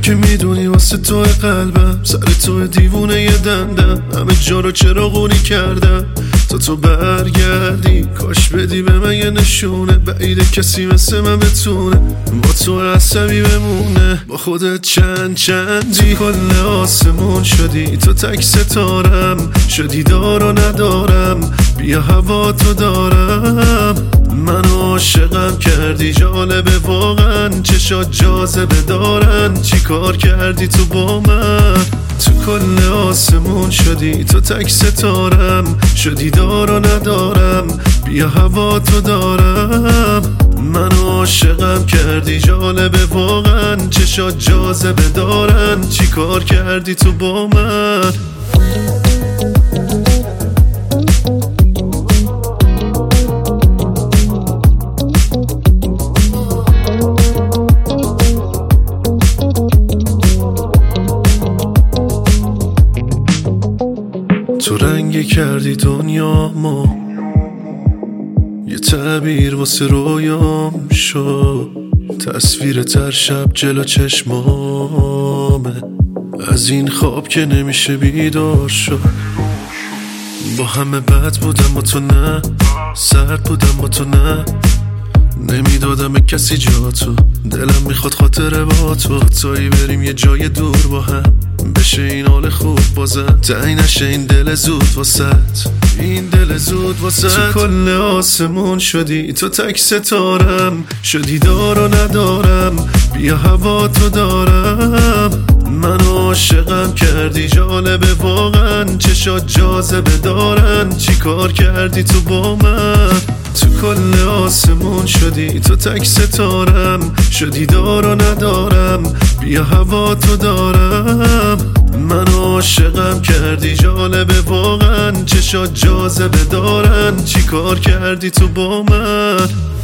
که میدونی واسه تو قلبم سر تو دیوونه یه دندم، همه جا رو چراغونی کردم تا تو برگردی. کاش بدی به من یه نشونه، بعیده کسی مثل من بتونه با تو عصبی بمونه. با خودت چندی کل آسمون شدی، تو تک ستارم شدی، دارو ندارم بیا هوا تو دارم. منو عاشقم کردی، جالبه واقعا چشات جاذبه دارن. چی کار کردی تو با من؟ تو کل آسمون شدی، تو تک ستارم شدی، دارو ندارم بیا هوا تو دارم. منو عاشقم کردی، جالبه واقعا چشات جاذبه دارن. چی کار کردی تو با من؟ تو رنگی کردی دنیامو، یه تعبیر واسه رویام شد. تصویر تر شب جلو چشمامه، از این خواب که نمیشه بیدار شد. با همه بد بودم با تو نه، سرد بودم با تو نه، نمیدادم به کسی جا تو. دلم میخواد خاطره با تو، تایی بریم یه جای دور با هم، بشه این حال خوب بازم. تعیین نشه این دل زود واسط، این دل زود واسط. تو کل آسمون شدی، تو تک ستارم شدی، دارو ندارم بیا هوا تو دارم. منو عاشقم کردی، جالبه واقعا چشات جاذبه دارن. چی کار کردی تو با من؟ تو کل آسمون شدی، تو تک ستارم شدی، دارو ندارم بیا هوا تو دارم. منو عاشقم کردی، جالبه واقعا چشات جاذبه دارن. چی کار کردی تو با من؟